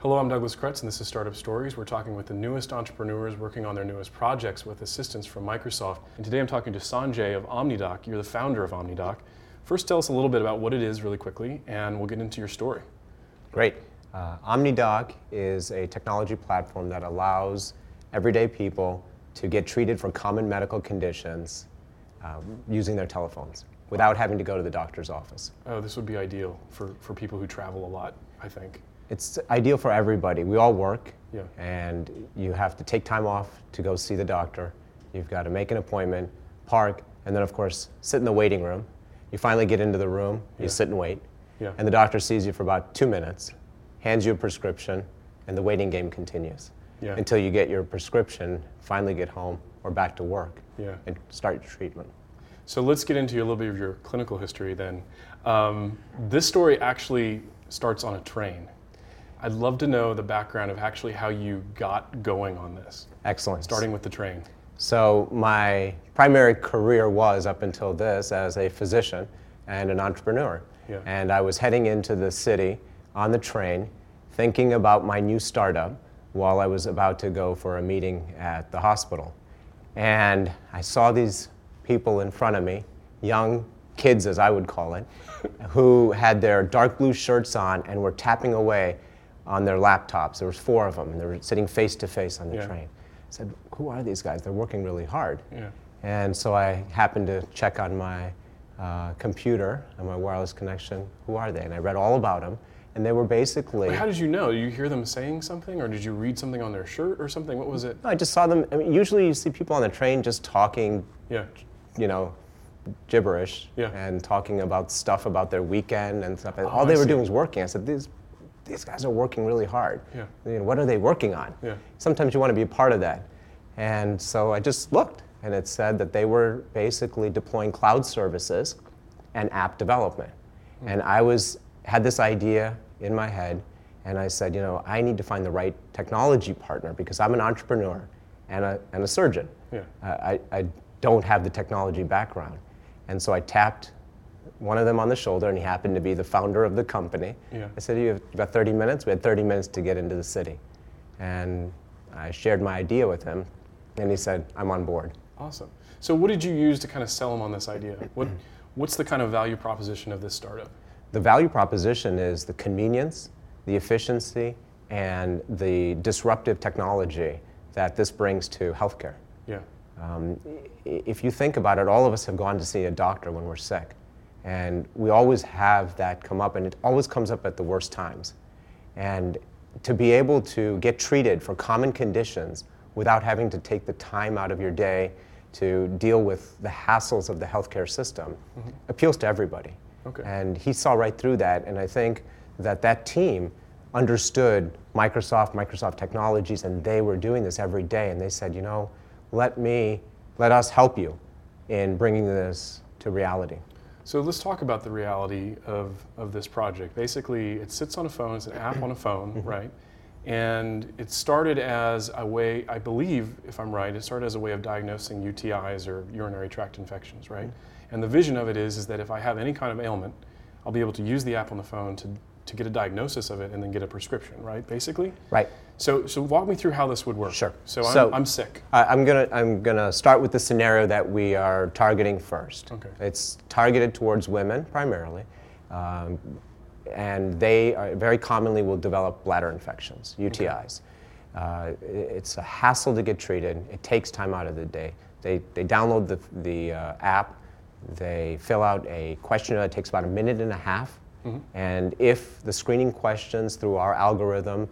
Hello, I'm Douglas Kretz, and this is Startup Stories. We're talking with the newest entrepreneurs working on their newest projects with assistance from Microsoft. And today I'm talking to Sanjay of OmniDoc. You're the founder of OmniDoc. First, tell us a little bit about what it is really quickly, and we'll get into your story. Great. OmniDoc is a technology platform that allows everyday people to get treated for common medical conditions using their telephones without having to go to the doctor's office. Oh, this would be ideal for people who travel a lot, I think. It's ideal for everybody. We all work, Yeah. and you have to take time off to go see the doctor. You've got to make an appointment, park, and then of course sit in the waiting room. You finally get into the room, you sit and wait, Yeah. and the doctor sees you for about 2 minutes, hands you a prescription, and the waiting game continues Yeah. until you get your prescription, finally get home or back to work, Yeah. and start your treatment. So let's get into a little bit of your clinical history then. This story actually starts on a train. I'd love to know the background of actually how you got going on this, Excellent. starting with the train. So my primary career was, up until this, as a physician and an entrepreneur. Yeah. And I was heading into the city on the train, thinking about my new startup while I was about to go for a meeting at the hospital. And I saw these people in front of me, young kids as I would call it, who had their dark blue shirts on and were tapping away on their laptops. There was 4 of them, and they were sitting face to face on the Yeah. train. I said, who are these guys? They're working really hard. Yeah. And so I happened to check on my computer and my wireless connection, who are they? And I read all about them, and they were basically... How did you know? Did you hear them saying something, or did you read something on their shirt or something? What was it? I just saw them. I mean, usually you see people on the train just talking, Yeah. you know, gibberish, Yeah. and talking about stuff about their weekend and stuff. And Oh, all they I were see. doing was working. I said, these guys are working really hard. Yeah. You know, what are they working on? Yeah. Sometimes you want to be a part of that. And so I just looked, and it said that they were basically deploying cloud services and app development. And I had this idea in my head, and I said, you know, I need to find the right technology partner because I'm an entrepreneur and a surgeon. Yeah. I don't have the technology background. And so I tapped one of them on the shoulder, and he happened to be the founder of the company. Yeah. I said, you have about 30 minutes? We had 30 minutes to get into the city. And I shared my idea with him, and he said, I'm on board. Awesome. So what did you use to kind of sell them on this idea? What's the kind of value proposition of this startup? The value proposition is the convenience, the efficiency, and the disruptive technology that this brings to healthcare. Yeah. If you think about it, all of us have gone to see a doctor when we're sick. And we always have that come up, and it always comes up at the worst times. And to be able to get treated for common conditions without having to take the time out of your day to deal with the hassles of the healthcare system appeals to everybody. Okay. And he saw right through that, and I think that team understood Microsoft Technologies, and they were doing this every day, and they said, you know, let us help you in bringing this to reality. So let's talk about the reality of this project. Basically, it sits on a phone, it's an app on a phone, right? And it started as a way, I believe, if I'm right, it started as a way of diagnosing UTIs or urinary tract infections, right? And the vision of it is that if I have any kind of ailment, I'll be able to use the app on the phone to get a diagnosis of it and then get a prescription, right, basically? Right. So walk me through how this would work. Sure. So I'm sick. I'm gonna start with the scenario that we are targeting first. Okay. It's targeted towards women primarily, and they very commonly will develop bladder infections, UTIs. It's a hassle to get treated. It takes time out of the day. They download the app. They fill out a questionnaire that takes about 1.5 minutes. And if the screening questions through our algorithm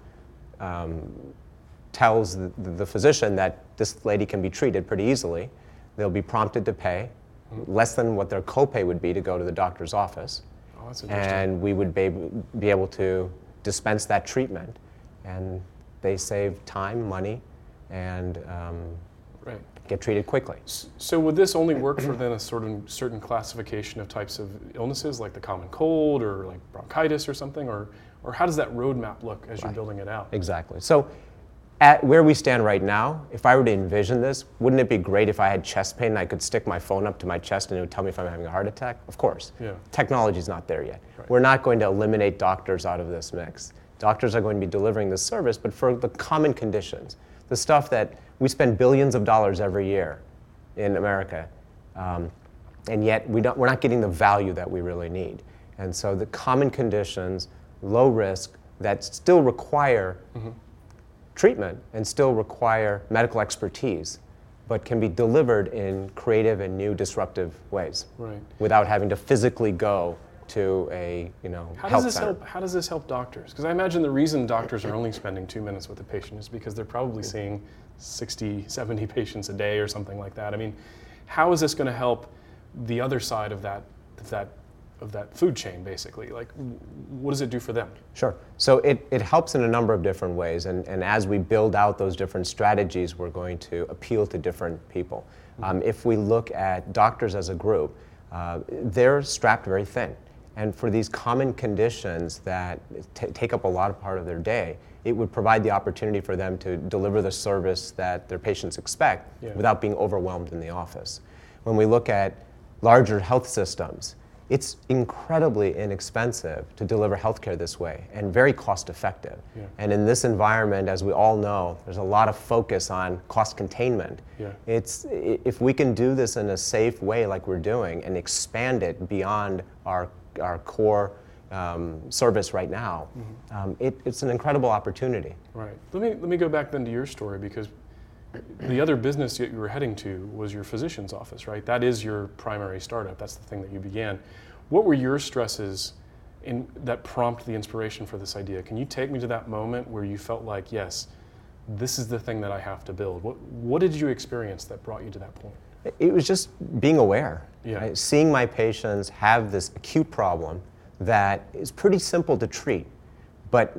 tells the physician that this lady can be treated pretty easily, they'll be prompted to pay less than what their copay would be to go to the doctor's office. Oh, that's interesting. And we would be able to dispense that treatment. And they save time, money, and Right. get treated quickly. So would this only work for then a certain classification of types of illnesses like the common cold or like bronchitis or something, or how does that roadmap look as you're building it out? Exactly. So at where we stand right now, if I were to envision this, wouldn't it be great if I had chest pain and I could stick my phone up to my chest and it would tell me if I'm having a heart attack? Of course. Yeah. Technology's not there yet. Right. We're not going to eliminate doctors out of this mix. Doctors are going to be delivering this service, but for the common conditions, the stuff that we spend billions of dollars every year in America, and yet we're not getting the value that we really need. And so the common conditions, low risk, that still require treatment and still require medical expertise, but can be delivered in creative and new disruptive ways, right, without having to physically go to a health center. How does this help doctors? Because I imagine the reason doctors are only spending 2 minutes with a patient is because they're probably seeing 60, 70 patients a day or something like that. I mean, how is this going to help the other side of that food chain, basically? Like, what does it do for them? Sure. So it helps in a number of different ways, and as we build out those different strategies, we're going to appeal to different people. If we look at doctors as a group, they're strapped very thin. And for these common conditions that take up a lot of part of their day, it would provide the opportunity for them to deliver the service that their patients expect without being overwhelmed in the office. When we look at larger health systems, it's incredibly inexpensive to deliver healthcare this way and very cost effective. Yeah. And in this environment, as we all know, there's a lot of focus on cost containment. Yeah. If we can do this in a safe way like we're doing and expand it beyond our core service right now, it's an incredible opportunity. Right. Let me go back then to your story, because the other business that you were heading to was your physician's office, right? That is your primary startup. That's the thing that you began. What were your stresses that prompt the inspiration for this idea? Can you take me to that moment where you felt like, yes, this is the thing that I have to build? What did you experience that brought you to that point? It was just being aware. Yeah. Right? Seeing my patients have this acute problem that is pretty simple to treat, but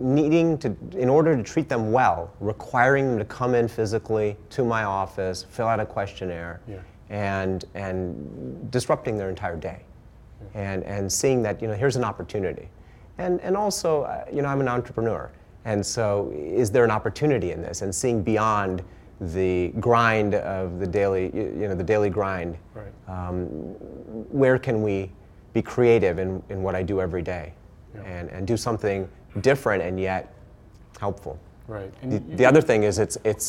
in order to treat them well, requiring them to come in physically to my office, fill out a questionnaire, and disrupting their entire day, and seeing that here's an opportunity, and also I'm an entrepreneur, and so is there an opportunity in this, and seeing beyond the grind of the daily the daily grind, right. Where can we be creative in what I do every day, and do something different and yet helpful. Right. The other thing is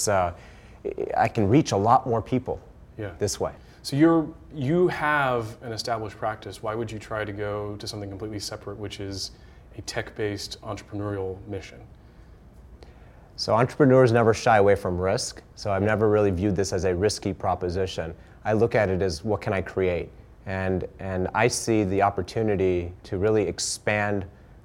I can reach a lot more people this way. So you have an established practice. Why would you try to go to something completely separate, which is a tech-based entrepreneurial mission? So entrepreneurs never shy away from risk. So I've never really viewed this as a risky proposition. I look at it as, what can I create? And I see the opportunity to really expand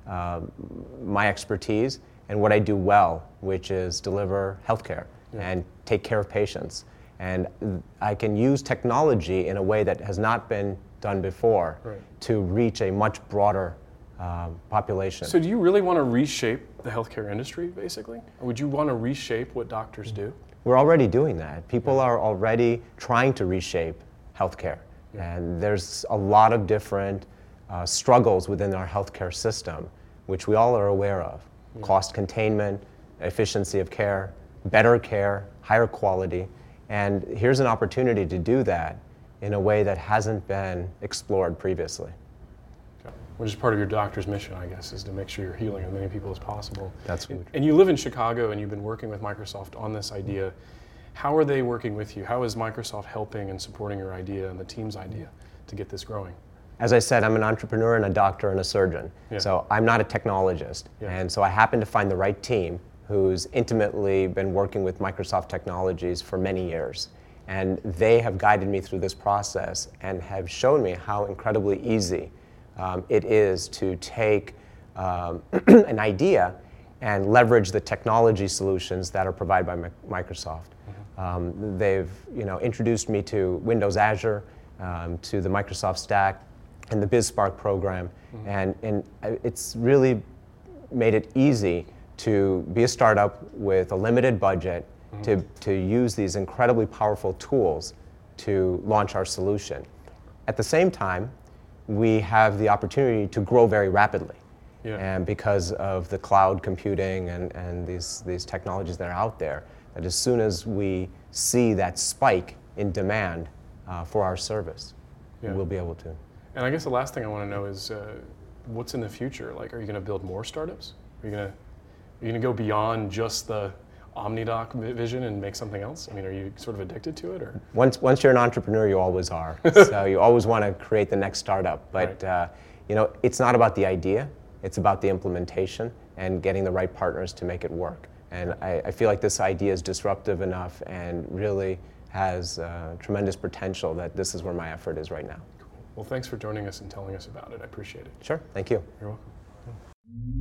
my expertise and what I do well, which is deliver healthcare and take care of patients. And I can use technology in a way that has not been done before to reach a much broader population. So do you really want to reshape the healthcare industry, basically? Or would you want to reshape what doctors do? We're already doing that. People are already trying to reshape healthcare. And there's a lot of different struggles within our healthcare system, which we all are aware of. Cost containment, efficiency of care, better care, higher quality. And here's an opportunity to do that in a way that hasn't been explored previously. Which is part of your doctor's mission, I guess, is to make sure you're healing as many people as possible. That's what And you live in Chicago, and you've been working with Microsoft on this idea. How are they working with you? How is Microsoft helping and supporting your idea and the team's idea to get this growing? As I said, I'm an entrepreneur and a doctor and a surgeon. So I'm not a technologist. And so I happen to find the right team who's intimately been working with Microsoft technologies for many years. And they have guided me through this process and have shown me how incredibly easy it is to take an idea and leverage the technology solutions that are provided by Microsoft. They've introduced me to Windows Azure, to the Microsoft Stack, and the BizSpark program, and it's really made it easy to be a startup with a limited budget to use these incredibly powerful tools to launch our solution. At the same time, we have the opportunity to grow very rapidly. And because of the cloud computing and these technologies that are out there, that as soon as we see that spike in demand for our service, we'll be able to. And I guess the last thing I want to know is what's in the future? Like, are you going to build more startups? Are you gonna go beyond just the OmniDoc vision and make something else? I mean, are you sort of addicted to it, or? Once you're an entrepreneur, you always are. So you always want to create the next startup. But it's not about the idea. It's about the implementation and getting the right partners to make it work. And I feel like this idea is disruptive enough and really has tremendous potential that this is where my effort is right now. Cool. Well, thanks for joining us and telling us about it. I appreciate it. Sure. Thank you. You're welcome.